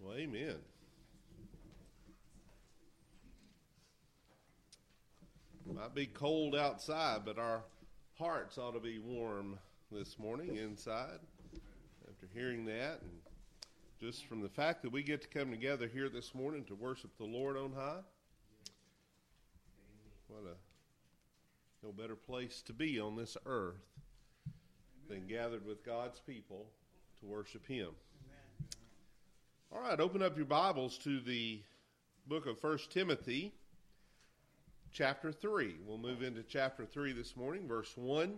Well, amen. Might be cold outside, but our hearts ought to be warm this morning inside after hearing that. And just from the fact that we get to come together here this morning to worship the Lord on high. What no better place to be on this earth than gathered with God's people to worship Him. All right, open up your Bibles to the book of 1 Timothy, chapter 3. We'll move into chapter 3 this morning, verse 1.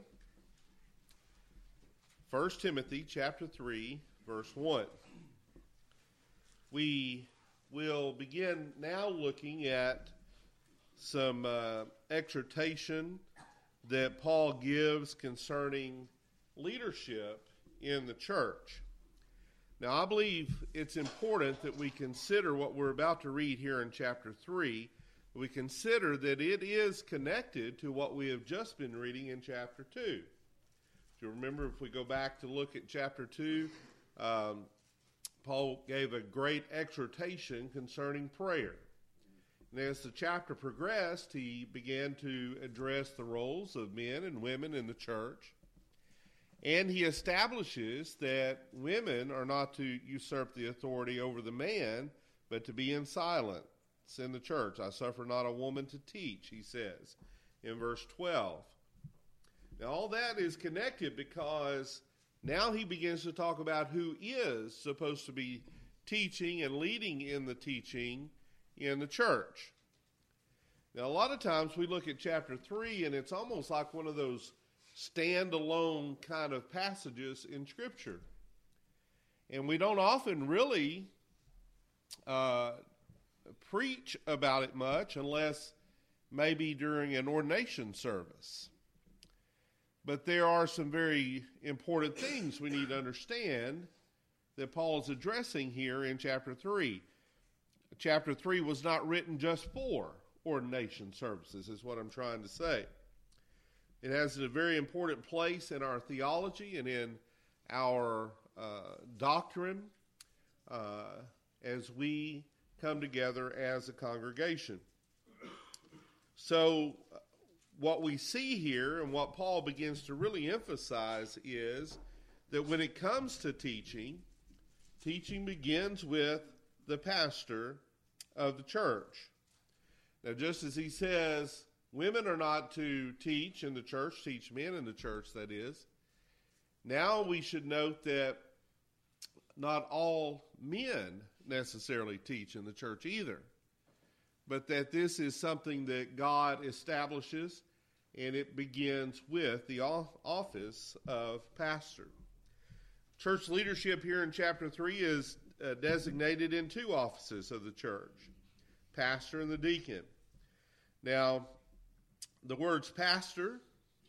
1 Timothy, chapter 3, verse 1. We will begin now looking at some exhortation that Paul gives concerning leadership in the church. Now, I believe it's important that we consider what we're about to read here in chapter 3. We consider that it is connected to what we have just been reading in chapter 2. If you remember, if we go back to look at chapter 2, Paul gave a great exhortation concerning prayer. And as the chapter progressed, he began to address the roles of men and women in the church. And he establishes that women are not to usurp the authority over the man, but to be in silence in the church. I suffer not a woman to teach, he says in verse 12. Now all that is connected because now he begins to talk about who is supposed to be teaching and leading in the teaching in the church. Now a lot of times we look at chapter 3 and it's almost like one of those standalone kind of passages in Scripture. And we don't often really preach about it much unless maybe during an ordination service. But there are some very important things we need to understand that Paul is addressing here in chapter 3. Chapter 3 was not written just for ordination services, is what I'm trying to say. It has a very important place in our theology and in our doctrine as we come together as a congregation. So what we see here and what Paul begins to really emphasize is that when it comes to teaching, teaching begins with the pastor of the church. Now, just as he says, women are not to teach in the church, teach men in the church, that is. Now we should note that not all men necessarily teach in the church either, but that this is something that God establishes, and it begins with the office of pastor. Church leadership here in chapter 3 is designated in two offices of the church, pastor and the deacon. Now, the words pastor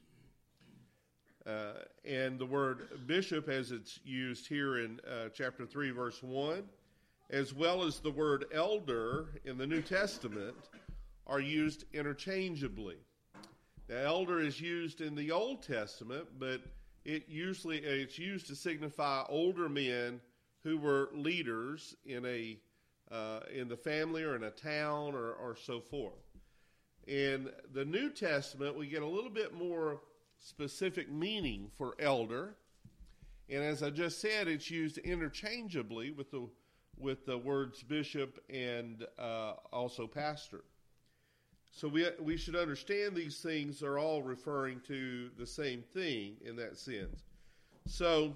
and the word bishop, as it's used here in chapter 3, verse 1, as well as the word elder in the New Testament, are used interchangeably. Now, elder is used in the Old Testament, but it's used to signify older men who were leaders in the family or in a town or so forth. In the New Testament, we get a little bit more specific meaning for elder. And as I just said, it's used interchangeably with the words bishop and also pastor. So we should understand these things are all referring to the same thing in that sense. So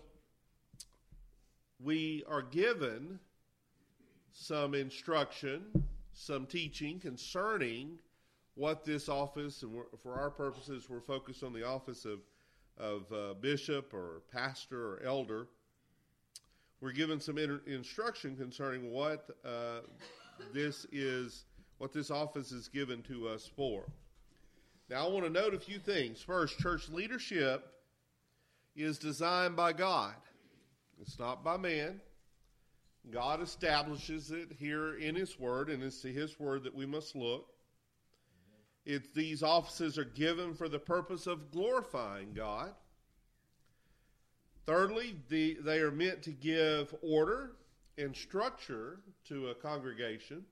we are given some instruction, some teaching concerning what this office, and for our purposes, we're focused on the office of bishop or pastor or elder. We're given some instruction concerning what this office is given to us for. Now, I want to note a few things. First, church leadership is designed by God. It's not by man. God establishes it here in His Word, and it's to His Word that we must look. These offices are given for the purpose of glorifying God. Thirdly, they are meant to give order and structure to a congregation.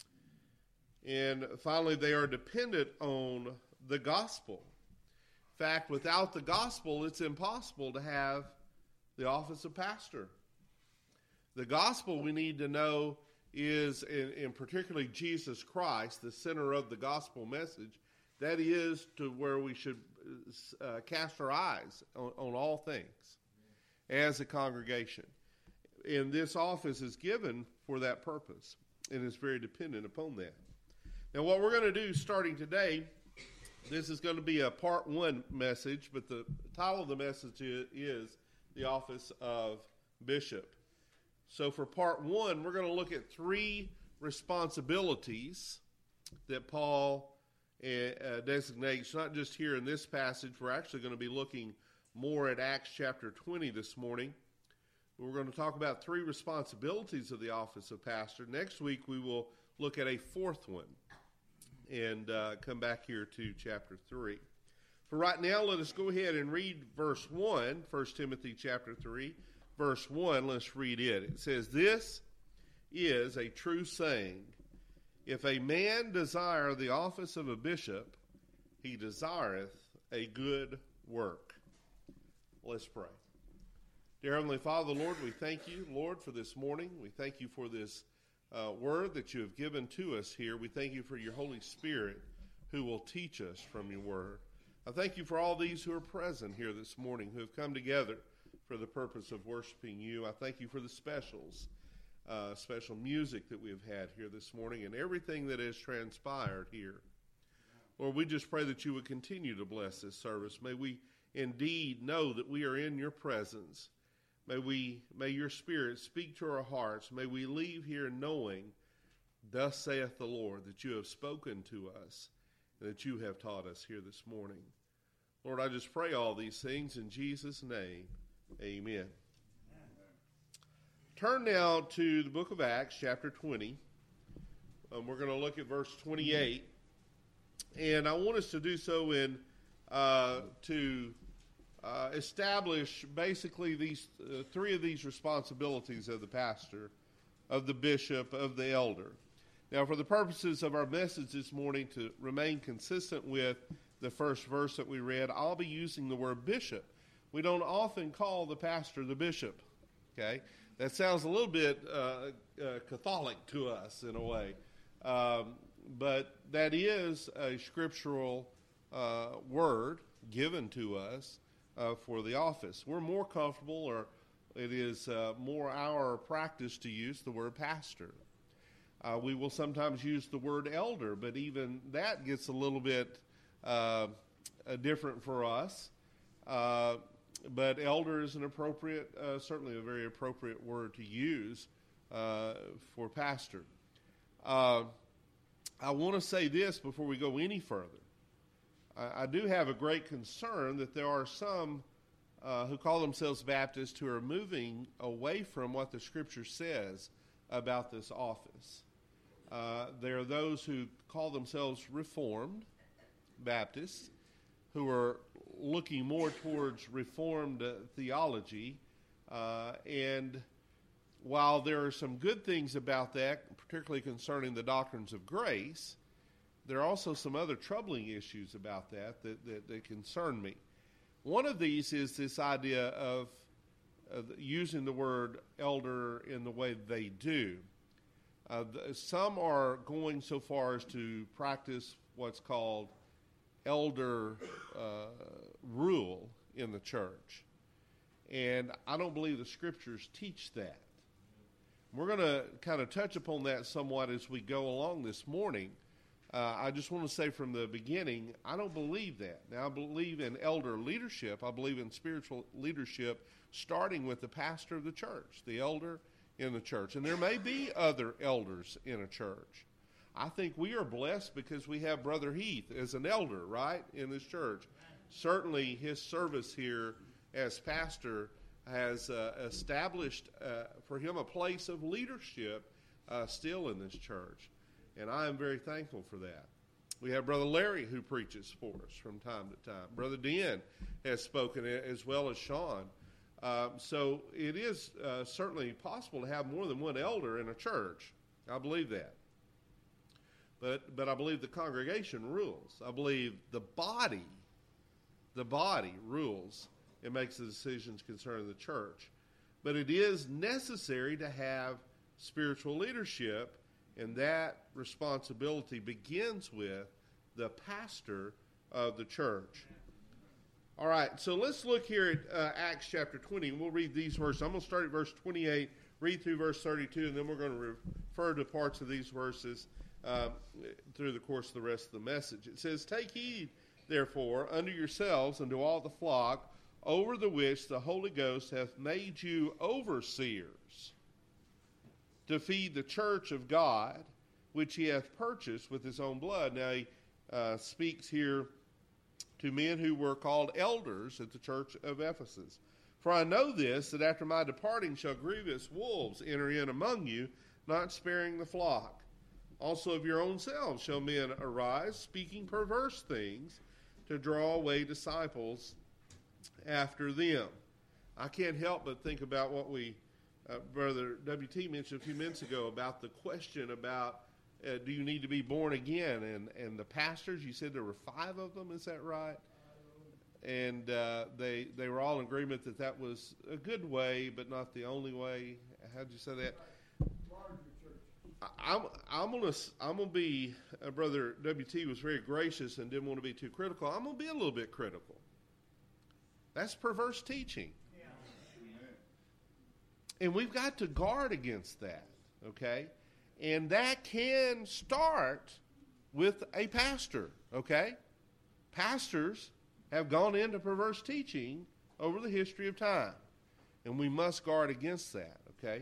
And finally, they are dependent on the gospel. In fact, without the gospel, it's impossible to have the office of pastor. The gospel we need to know is, in particularly Jesus Christ, the center of the gospel message. That is to where we should cast our eyes on all things as a congregation. And this office is given for that purpose and is very dependent upon that. Now, what we're going to do starting today, this is going to be a part one message, but the title of the message is the office of bishop. So for part one, we're going to look at three responsibilities that Paul designates, not just here in this passage. We're actually going to be looking more at Acts chapter 20 this morning. We're going to talk about three responsibilities of the office of pastor. Next week, we will look at a fourth one and come back here to chapter 3. For right now, let us go ahead and read verse 1, 1 Timothy chapter 3, verse 1. Let's read it. It says, "This is a true saying. If a man desire the office of a bishop, he desireth a good work." Let's pray. Dear Heavenly Father, Lord, we thank you, Lord, for this morning. We thank you for this word that you have given to us here. We thank you for your Holy Spirit who will teach us from your word. I thank you for all these who are present here this morning, who have come together for the purpose of worshiping you. I thank you for the specials, special music that we have had here this morning and everything that has transpired here. Lord, we just pray that you would continue to bless this service. May we indeed know that we are in your presence. May your Spirit speak to our hearts. May we leave here knowing, thus saith the Lord, that you have spoken to us and that you have taught us here this morning. Lord, I just pray all these things in Jesus' name. Amen. Turn now to the book of Acts, chapter 20. We're going to look at verse 28. And I want us to do so to establish basically these three of these responsibilities of the pastor, of the bishop, of the elder. Now, for the purposes of our message this morning, to remain consistent with the first verse that we read, I'll be using the word bishop. We don't often call the pastor the bishop, okay? That sounds a little bit Catholic to us in a way. But that is a scriptural word given to us for the office. We're more comfortable, or it is more our practice to use the word pastor. We will sometimes use the word elder, but even that gets a little bit different for us. But elder is an appropriate, certainly a very appropriate word to use for pastor. I want to say this before we go any further. I do have a great concern that there are some who call themselves Baptists who are moving away from what the Scripture says about this office. There are those who call themselves Reformed Baptists who are looking more towards Reformed theology. And while there are some good things about that, particularly concerning the doctrines of grace, there are also some other troubling issues about that concern me. One of these is this idea of using the word elder in the way they do. Some are going so far as to practice what's called elder rule in the church. And I don't believe the Scriptures teach that. We're going to kind of touch upon that somewhat as we go along this morning. I just want to say from the beginning, I don't believe that. Now, I believe in elder leadership. I believe in spiritual leadership, starting with the pastor of the church, the elder in the church. And there may be other elders in a church. I think we are blessed because we have Brother Heath as an elder, right, in this church. Certainly his service here as pastor has established for him a place of leadership still in this church. And I am very thankful for that. We have Brother Larry who preaches for us from time to time. Brother Den has spoken, as well as Sean. So it is certainly possible to have more than one elder in a church. I believe that. But I believe the congregation rules. I believe the body rules and makes the decisions concerning the church. But it is necessary to have spiritual leadership, and that responsibility begins with the pastor of the church. All right, so let's look here at Acts chapter 20, and we'll read these verses. I'm going to start at verse 28, read through verse 32, and then we're going to refer to parts of these verses through the course of the rest of the message. It says, "Take heed, therefore, unto yourselves and to all the flock, over the which the Holy Ghost hath made you overseers, to feed the church of God, which he hath purchased with his own blood." Now he speaks here to men who were called elders at the church of Ephesus. "For I know this, that after my departing shall grievous wolves enter in among you, not sparing the flock. Also of your own selves shall men arise, speaking perverse things, to draw away disciples after them." I can't help but think about what Brother W.T. mentioned a few minutes ago about the question about do you need to be born again? And the pastors, you said there were 5 of them, is that right? And they were all in agreement that was a good way, but not the only way. How'd you say that? I'm gonna be. Brother W.T. was very gracious and didn't want to be too critical. I'm gonna be a little bit critical. That's perverse teaching, and we've got to guard against that. Okay, and that can start with a pastor. Okay, pastors have gone into perverse teaching over the history of time, and we must guard against that. Okay.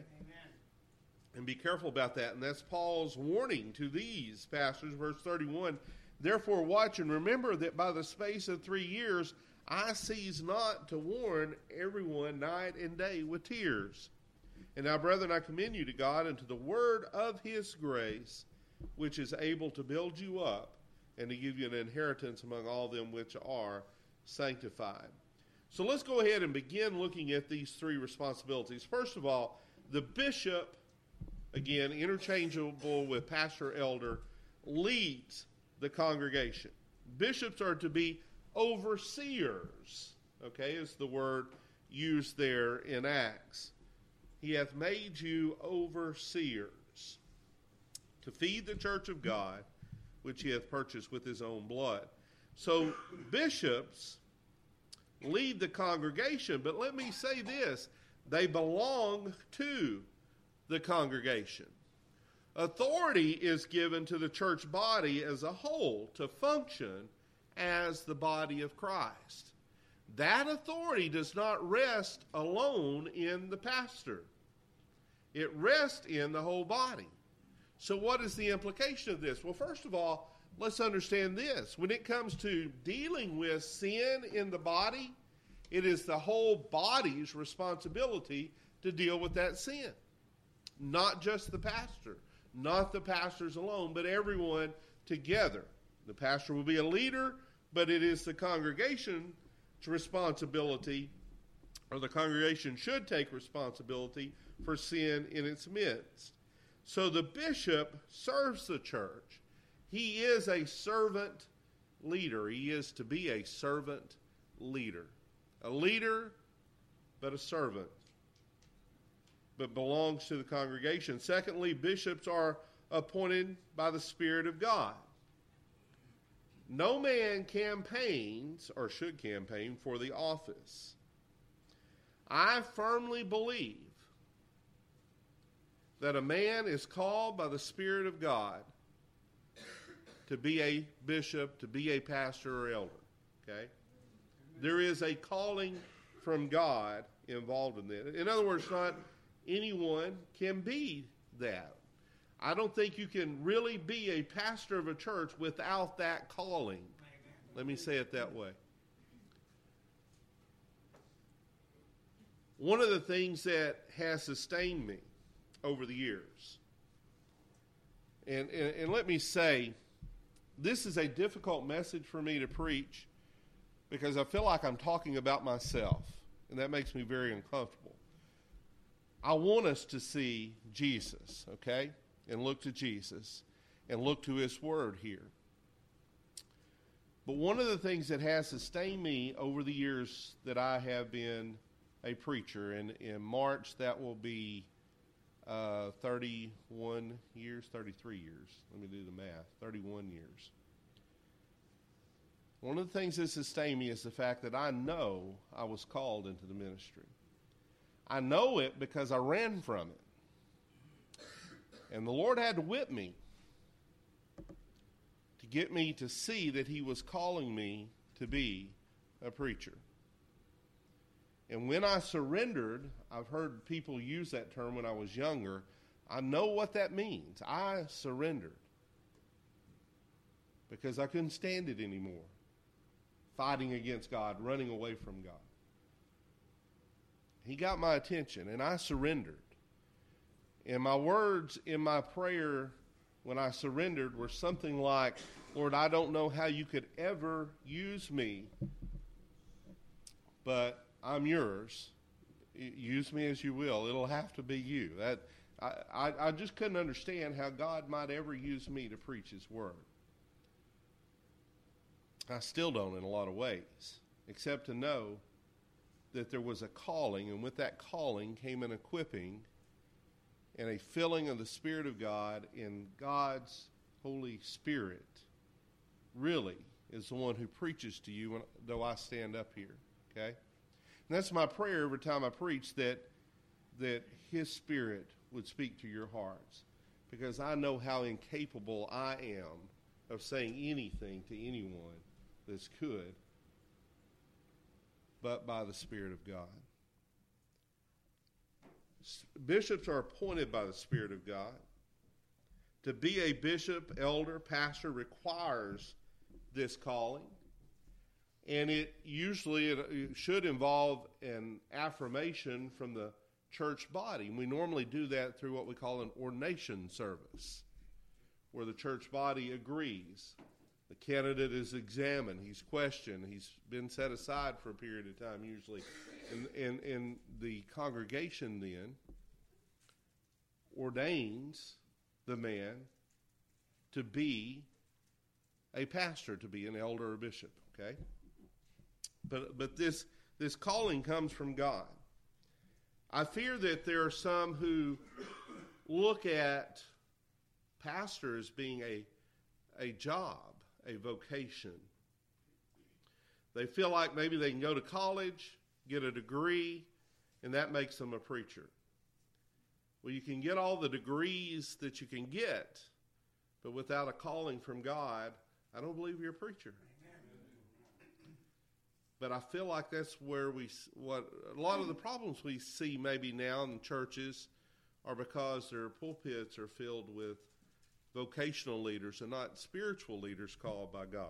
And be careful about that. And that's Paul's warning to these pastors, verse 31. "Therefore watch and remember that by the space of 3 years I cease not to warn everyone night and day with tears. And now, brethren, I commend you to God and to the word of his grace, which is able to build you up and to give you an inheritance among all them which are sanctified." So let's go ahead and begin looking at these 3 responsibilities. First of all, the bishop, again, interchangeable with pastor, elder, leads the congregation. Bishops are to be overseers, okay, is the word used there in Acts. "He hath made you overseers, to feed the church of God, which he hath purchased with his own blood." So bishops lead the congregation, but let me say this, they belong to the congregation. Authority is given to the church body as a whole to function as the body of Christ. That authority does not rest alone in the pastor. It rests in the whole body. So what is the implication of this? Well, first of all, let's understand this. When it comes to dealing with sin in the body, it is the whole body's responsibility to deal with that sin. Not just the pastor, not the pastors alone, but everyone together. The pastor will be a leader, but it is the congregation's responsibility, or the congregation should take responsibility for sin in its midst. So the bishop serves the church. He is a servant leader. He is to be a servant leader. A leader, but a servant, but belongs to the congregation. Secondly, bishops are appointed by the Spirit of God. No man campaigns, or should campaign, for the office. I firmly believe that a man is called by the Spirit of God to be a bishop, to be a pastor or elder. Okay? There is a calling from God involved in that. In other words, not anyone can be that. I don't think you can really be a pastor of a church without that calling. Let me say it that way. One of the things that has sustained me over the years, and let me say, this is a difficult message for me to preach because I feel like I'm talking about myself. and that makes me very uncomfortable. I want us to see Jesus, okay, and look to Jesus and look to his word here. But one of the things that has sustained me over the years that I have been a preacher, and in March that will be 31 years, 33 years. Let me do the math. 31 years. One of the things that sustained me is the fact that I know I was called into the ministry. I know it because I ran from it. And the Lord had to whip me to get me to see that he was calling me to be a preacher. And when I surrendered, I've heard people use that term when I was younger. I know what that means. I surrendered because I couldn't stand it anymore. Fighting against God, running away from God. He got my attention, and I surrendered. And my words in my prayer when I surrendered were something like, Lord, I don't know how you could ever use me, but I'm yours. Use me as you will. It'll have to be you. I just couldn't understand how God might ever use me to preach his word. I still don't in a lot of ways, except to know that there was a calling, and with that calling came an equipping and a filling of the Spirit of God, and God's Holy Spirit really is the one who preaches to you, though I stand up here, okay? And that's my prayer every time I preach, that his Spirit would speak to your hearts, because I know how incapable I am of saying anything to anyone that's good, but by the Spirit of God. Bishops are appointed by the Spirit of God. To be a bishop, elder, pastor requires this calling, and it should involve an affirmation from the church body. And we normally do that through what we call an ordination service, where the church body agrees. The candidate is examined, he's questioned, he's been set aside for a period of time usually. And the congregation then ordains the man to be a pastor, to be an elder or bishop, okay? But this calling comes from God. I fear that there are some who look at pastors being a job, a vocation. They feel like maybe they can go to college, get a degree, and that makes them a preacher. Well, you can get all the degrees that you can get, but without a calling from God, I don't believe you're a preacher. But I feel like that's where what a lot of the problems we see maybe now in churches are because their pulpits are filled with vocational leaders and not spiritual leaders called by God.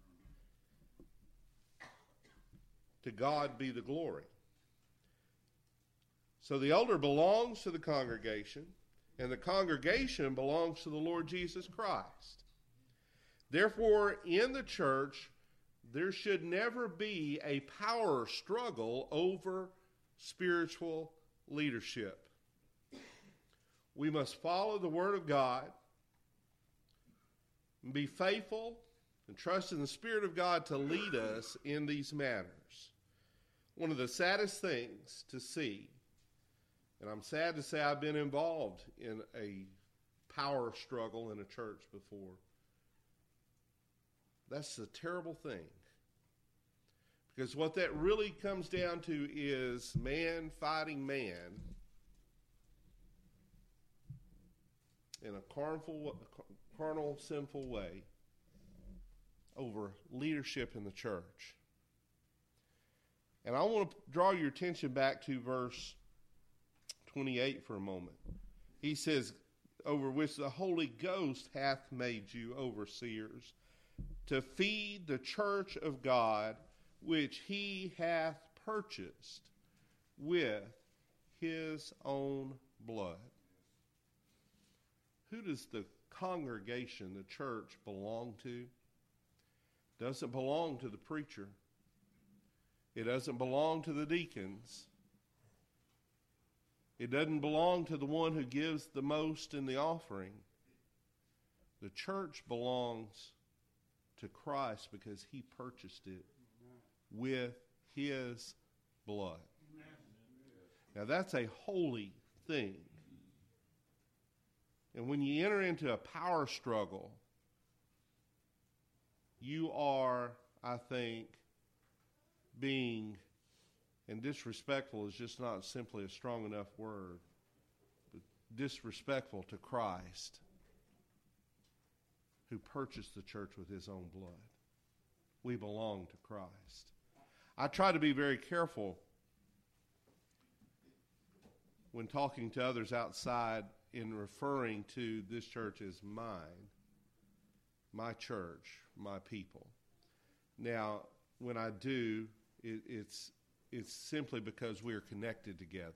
To God be the glory. So the elder belongs to the congregation, and the congregation belongs to the Lord Jesus Christ. Therefore, in the church, there should never be a power struggle over spiritual leadership. We must follow the Word of God and be faithful and trust in the Spirit of God to lead us in these matters. One of the saddest things to see, and I'm sad to say I've been involved in a power struggle in a church before. That's a terrible thing. Because what that really comes down to is man fighting man in a carnal, sinful way over leadership in the church. And I want to draw your attention back to verse 28 for a moment. He says, over which the Holy Ghost hath made you overseers, to feed the church of God, which he hath purchased with his own blood. Who does the congregation, the church, belong to? Doesn't belong to the preacher. It doesn't belong to the deacons. It doesn't belong to the one who gives the most in the offering. The church belongs to Christ because he purchased it with his blood. Now that's a holy thing. And when you enter into a power struggle, you are, I think, being, and disrespectful is just not simply a strong enough word, but disrespectful to Christ, who purchased the church with his own blood. We belong to Christ. I try to be very careful when talking to others outside in referring to this church as mine, my church, my people. Now, when I do, it's simply because we are connected together.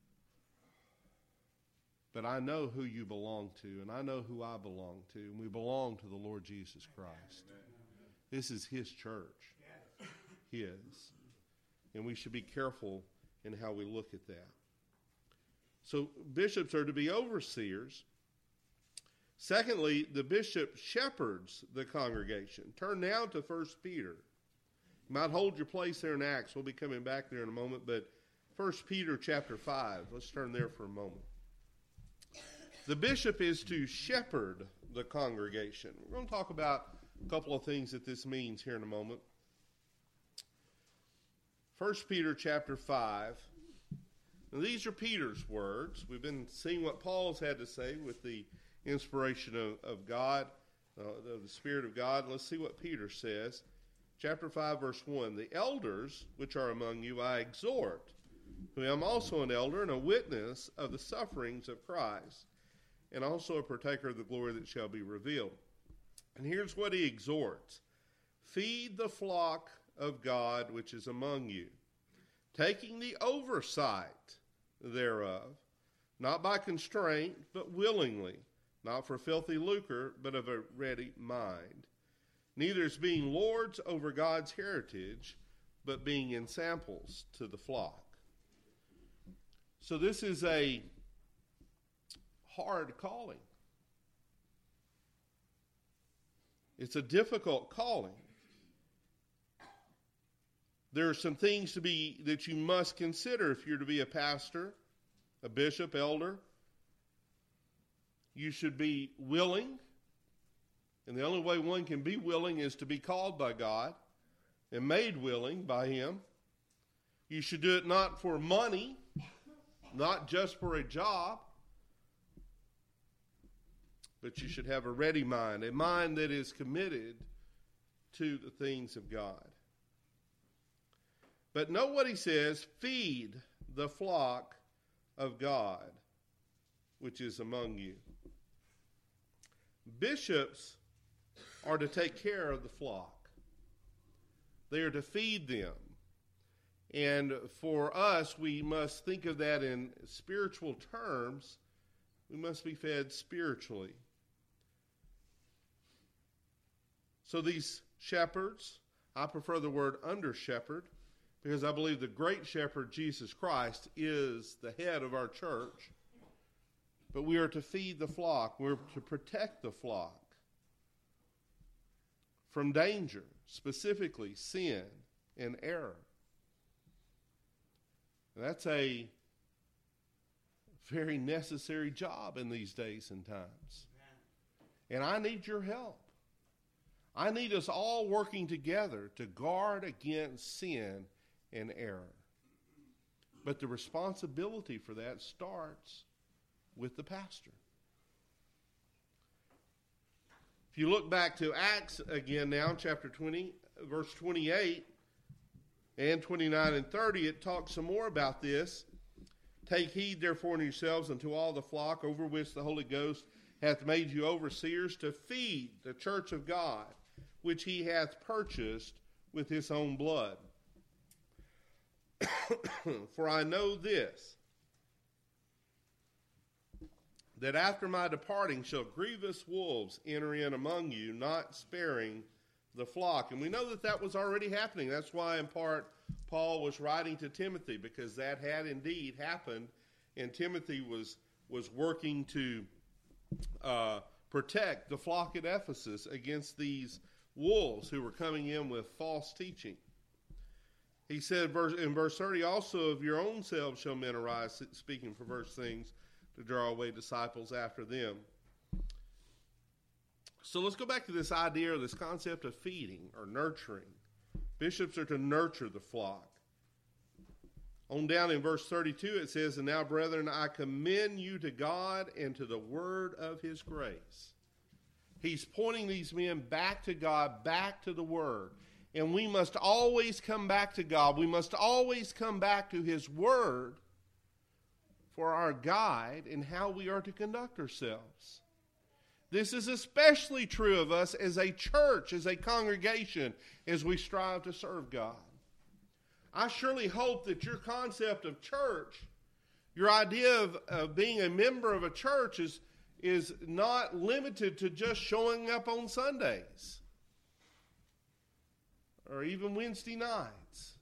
But I know who you belong to, and I know who I belong to, and we belong to the Lord Jesus Christ. This is his church. His. And we should be careful in how we look at that. So bishops are to be overseers. Secondly, the bishop shepherds the congregation. Turn now to 1 Peter. You might hold your place there in Acts. We'll be coming back there in a moment. But 1 Peter chapter 5. Let's turn there for a moment. The bishop is to shepherd the congregation. We're going to talk about a couple of things that this means here in a moment. 1 Peter chapter 5. Now, these are Peter's words. We've been seeing what Paul's had to say with the inspiration of God, of the Spirit of God. Let's see what Peter says. Chapter 5, verse 1. The elders which are among you I exhort, who am also an elder and a witness of the sufferings of Christ, and also a partaker of the glory that shall be revealed. And here's what he exhorts. Feed the flock of God which is among you, taking the oversight thereof, not by constraint, but willingly, not for filthy lucre, but of a ready mind. Neither as being lords over God's heritage, but being ensamples to the flock. So this is a hard calling. It's a difficult calling. There are some things that you must consider if you're to be a pastor, a bishop, elder. You should be willing, and the only way one can be willing is to be called by God and made willing by him. You should do it not for money, not just for a job, but you should have a ready mind, a mind that is committed to the things of God. But note what he says, feed the flock of God, which is among you. Bishops are to take care of the flock. They are to feed them. And for us, we must think of that in spiritual terms. We must be fed spiritually. So these shepherds, I prefer the word under shepherd, because I believe the great shepherd, Jesus Christ, is the head of our church. But we are to feed the flock. We're to protect the flock from danger, specifically sin and error. That's a very necessary job in these days and times. And I need your help. I need us all working together to guard against sin and error. But the responsibility for that starts with the pastor. If you look back to Acts again now, chapter 20, verse 28 and 29 and 30, it talks some more about this. Take heed therefore unto yourselves and to all the flock over which the Holy Ghost hath made you overseers, to feed the church of God, which he hath purchased with his own blood. For I know this, that after my departing shall grievous wolves enter in among you, not sparing the flock. And we know that was already happening. That's why in part Paul was writing to Timothy, because that had indeed happened, and Timothy was working to protect the flock at Ephesus against these wolves who were coming in with false teaching. He said in verse 30, also of your own selves shall men arise, speaking perverse things, to draw away disciples after them. So let's go back to this idea, or this concept of feeding or nurturing. Bishops are to nurture the flock. On down in verse 32 it says, and now, brethren, I commend you to God and to the word of his grace. He's pointing these men back to God, back to the word. And we must always come back to God. We must always come back to his word for our guide in how we are to conduct ourselves. This is especially true of us as a church, as a congregation, as we strive to serve God. I surely hope that your concept of church, your idea of being a member of a church is not limited to just showing up on Sundays or even Wednesday nights.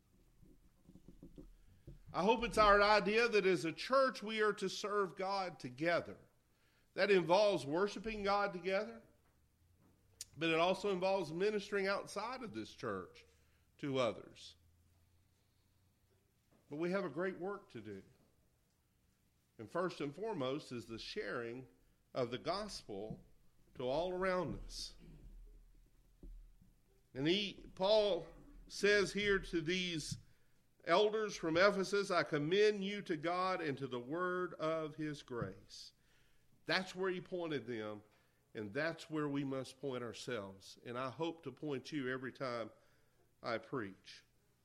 I hope it's our idea that as a church we are to serve God together. That involves worshiping God together, but it also involves ministering outside of this church to others. But we have a great work to do. And first and foremost is the sharing of the gospel to all around us. And Paul says here to these elders from Ephesus, I commend you to God and to the word of his grace. That's where he pointed them, and that's where we must point ourselves. And I hope to point you every time I preach.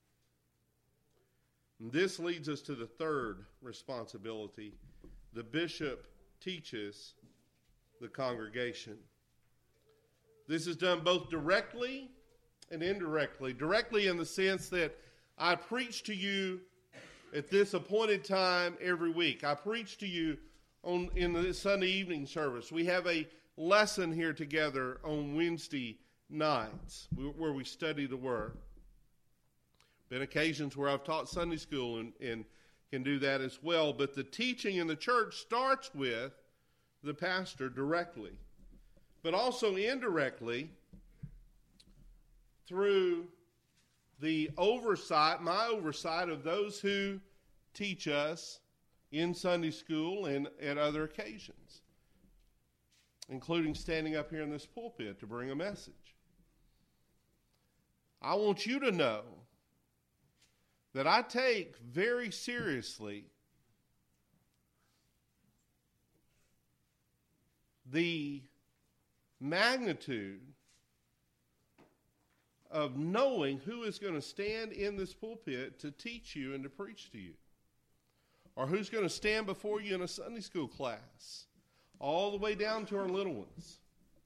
And this leads us to the third responsibility. The bishop teaches the congregation. This is done both directly and indirectly. Directly in the sense that I preach to you at this appointed time every week. I preach to you in the Sunday evening service. We have a lesson here together on Wednesday nights where we study the Word. Been occasions where I've taught Sunday school and can do that as well. But the teaching in the church starts with the pastor directly, but also indirectly through the oversight, my oversight of those who teach us in Sunday school and at other occasions, including standing up here in this pulpit to bring a message. I want you to know that I take very seriously the magnitude of knowing who is going to stand in this pulpit to teach you and to preach to you, or who's going to stand before you in a Sunday school class, all the way down to our little ones.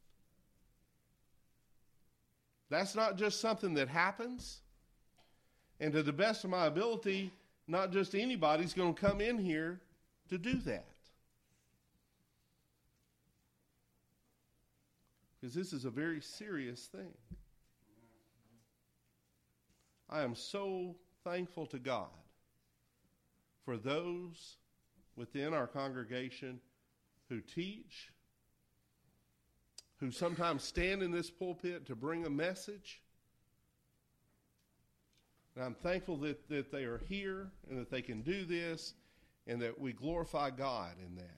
That's not just something that happens. And to the best of my ability, not just anybody's going to come in here to do that. Because this is a very serious thing. I am so thankful to God for those within our congregation who teach, who sometimes stand in this pulpit to bring a message. And I'm thankful that they are here and that they can do this and that we glorify God in that.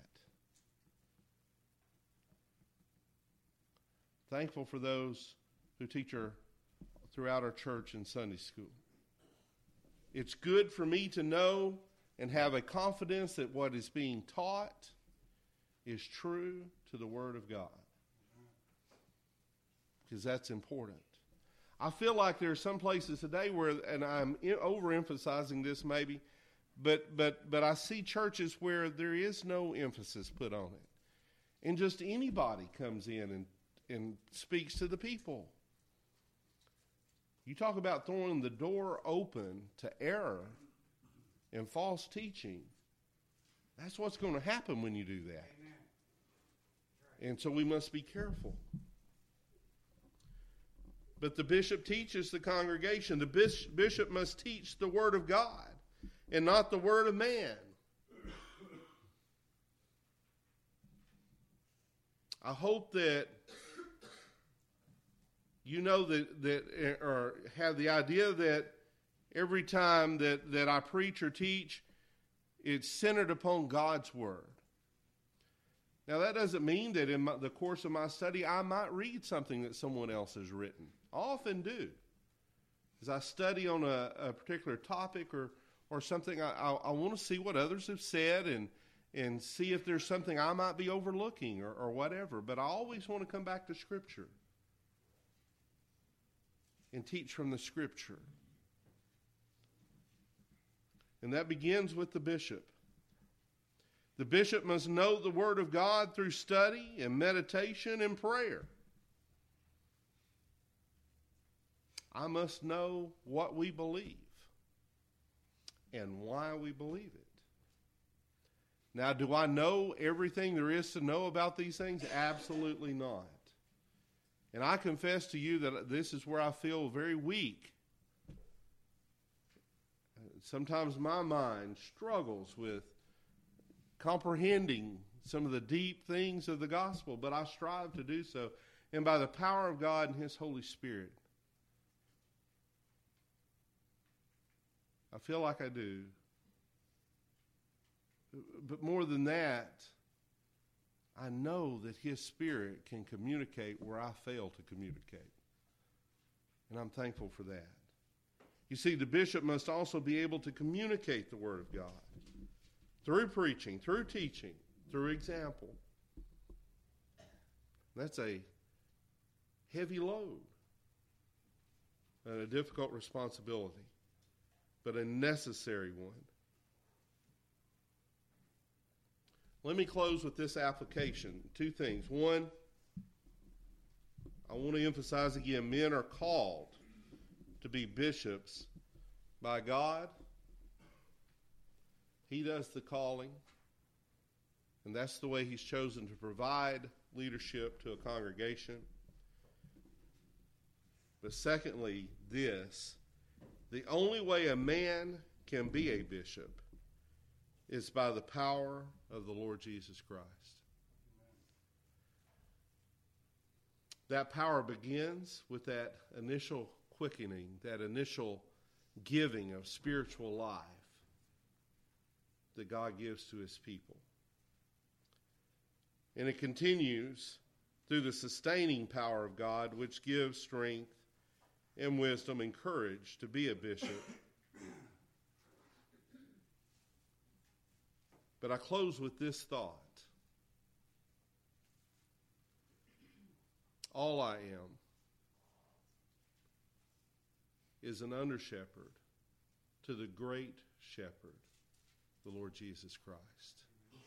Thankful for those who teach throughout our church and Sunday school. It's good for me to know and have a confidence that what is being taught is true to the Word of God. Because that's important. I feel like there are some places today where, and I'm overemphasizing this maybe, but I see churches where there is no emphasis put on it. And just anybody comes in and speaks to the people. You talk about throwing the door open to error and false teaching. That's what's going to happen when you do that. And so we must be careful. But the bishop teaches the congregation. The bishop must teach the word of God and not the word of man. I hope that you know that or have the idea that every time that I preach or teach, it's centered upon God's word. Now, that doesn't mean that in the course of my study, I might read something that someone else has written. I often do. As I study on a particular topic or something, I want to see what others have said and see if there's something I might be overlooking or whatever. But I always want to come back to Scripture and teach from the Scripture. And that begins with the bishop. The bishop must know the Word of God through study and meditation and prayer. I must know what we believe and why we believe it. Now, do I know everything there is to know about these things? Absolutely not. And I confess to you that this is where I feel very weak. Sometimes my mind struggles with comprehending some of the deep things of the gospel, but I strive to do so. And by the power of God and His Holy Spirit, I feel like I do. But more than that, I know that His Spirit can communicate where I fail to communicate. And I'm thankful for that. You see, the bishop must also be able to communicate the Word of God through preaching, through teaching, through example. That's a heavy load and a difficult responsibility, but a necessary one. Let me close with this application. Two things. One, I want to emphasize again, men are called to be bishops by God. He does the calling, and that's the way He's chosen to provide leadership to a congregation. But secondly, the only way a man can be a bishop is by the power of the Lord Jesus Christ. That power begins with that initial quickening, that initial giving of spiritual life that God gives to His people. And it continues through the sustaining power of God, which gives strength and wisdom and courage to be a bishop. But I close with this thought. All I am is an under-shepherd to the great shepherd, the Lord Jesus Christ.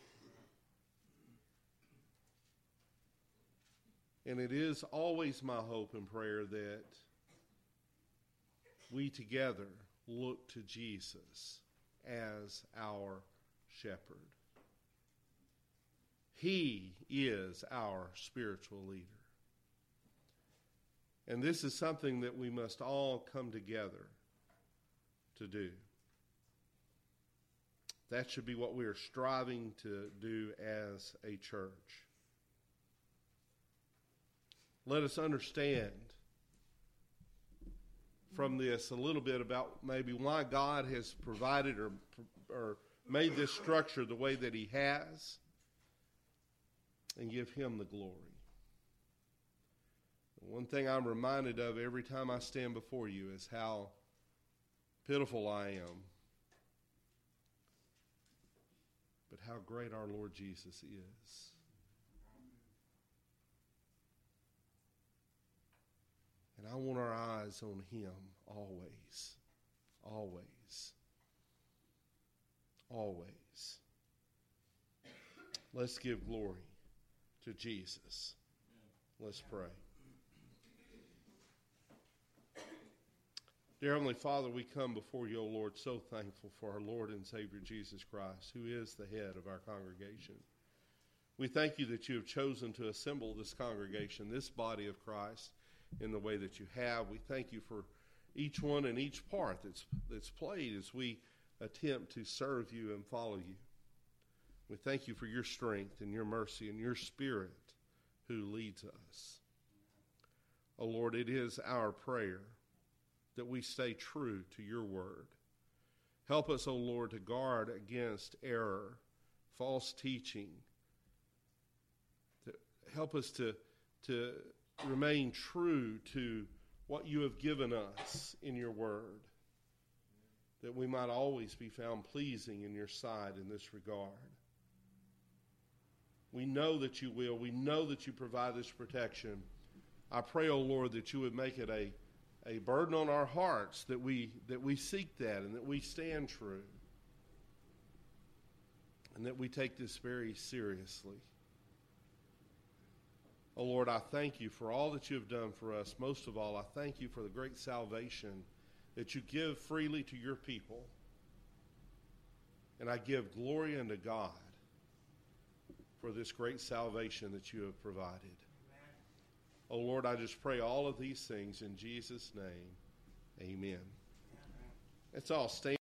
And it is always my hope and prayer that we together look to Jesus as our shepherd. He is our spiritual leader. And this is something that we must all come together to do. That should be what we are striving to do as a church. Let us understand from this a little bit about maybe why God has provided or made this structure the way that He has, and give Him the glory. One thing I'm reminded of every time I stand before you is how pitiful I am, but how great our Lord Jesus is. And I want our eyes on Him always, always, always. Let's give glory to Jesus. Let's pray. Dear Heavenly Father, we come before you, O Lord, so thankful for our Lord and Savior Jesus Christ, who is the head of our congregation. We thank you that you have chosen to assemble this congregation, this body of Christ, in the way that you have. We thank you for each one and each part that's played as we attempt to serve you and follow you. We thank you for your strength and your mercy and your Spirit who leads us. Oh Lord, it is our prayer that we stay true to your word. Help us, oh Lord, to guard against error, false teaching. Help us to remain true to what you have given us in your word, that we might always be found pleasing in your sight in this regard. We know that you will. We know that you provide this protection. I pray, oh Lord, that you would make it a burden on our hearts, that we seek that and that we stand true, and that we take this very seriously. Oh Lord, I thank you for all that you have done for us. Most of all, I thank you for the great salvation that you give freely to your people. And I give glory unto God for this great salvation that you have provided. Amen. Oh Lord, I just pray all of these things in Jesus' name. Amen. Let's all stand.